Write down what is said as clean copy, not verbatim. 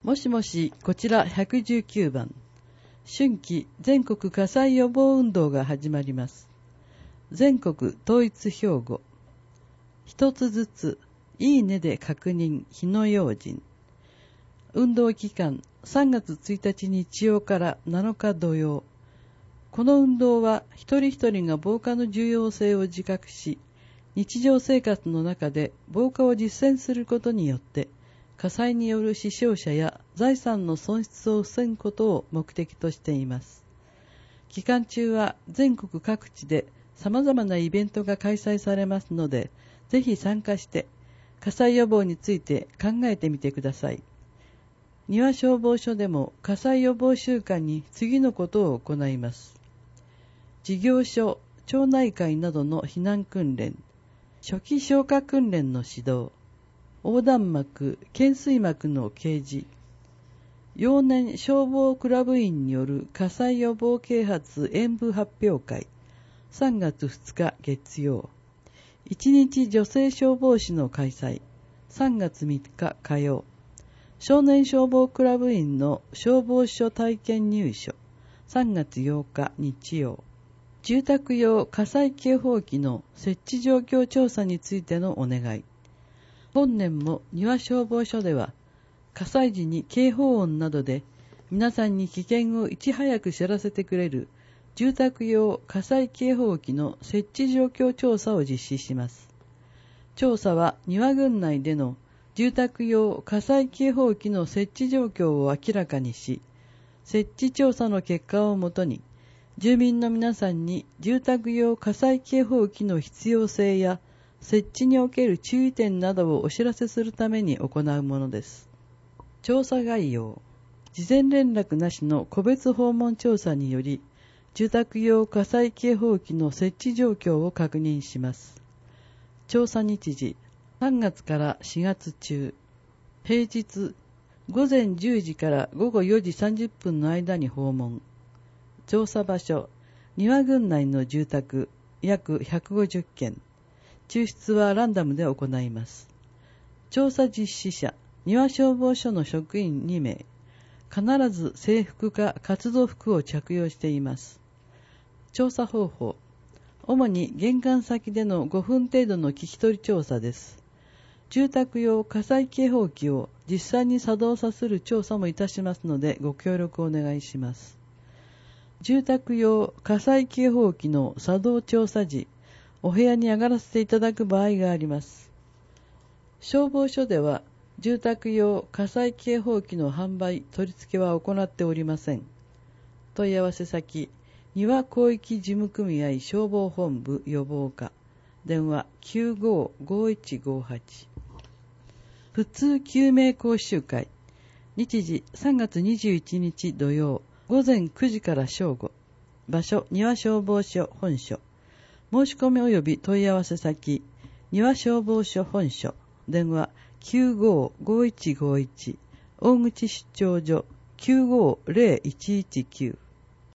もしもし、こちら119番。春季全国火災予防運動が始まります。全国統一標語。一つずつ、いいねで確認、火の用心。運動期間、3月1日日曜から7日土曜。この運動は、一人一人が防火の重要性を自覚し、日常生活の中で防火を実践することによって、火災による死傷者や財産の損失を防ぐことを目的としています。期間中は全国各地で様々なイベントが開催されますので、ぜひ参加して火災予防について考えてみてください。庭消防署でも火災予防週間に次のことを行います。事業所、町内会などの避難訓練、初期消火訓練の指導、横断幕、懸垂幕の掲示、幼年消防クラブ員による火災予防啓発演舞発表会、3月2日月曜、一日女性消防士の開催、3月3日火曜、少年消防クラブ員の消防署体験入所、3月8日日曜、住宅用火災警報器の設置状況調査についてのお願い。本年も庭消防署では、火災時に警報音などで皆さんに危険をいち早く知らせてくれる住宅用火災警報器の設置状況調査を実施します。調査は庭郡内での住宅用火災警報器の設置状況を明らかにし、設置調査の結果をもとに、住民の皆さんに住宅用火災警報器の必要性や設置における注意点などをお知らせするために行うものです。調査概要。事前連絡なしの個別訪問調査により、住宅用火災警報器の設置状況を確認します。調査日時、3月から4月中。平日、午前10時から午後4時30分の間に訪問。調査場所、庭郡内の住宅、約150件。抽出はランダムで行います。調査実施者、庭消防署の職員2名。必ず制服か活動服を着用しています。調査方法。主に玄関先での5分程度の聞き取り調査です。住宅用火災警報器を実際に作動させる調査もいたしますのでご協力お願いします。住宅用火災警報器の作動調査時、お部屋に上がらせていただく場合があります。消防署では、住宅用火災警報器の販売・取り付けは行っておりません。問い合わせ先、庭広域事務組合消防本部予防課、電話 95-5158。普通救命講習会、日時3月21日土曜、午前9時から正午、場所庭消防署本所。申し込み及び問い合わせ先、庭消防署本所、電話 95-5151、大口出張所 950-119。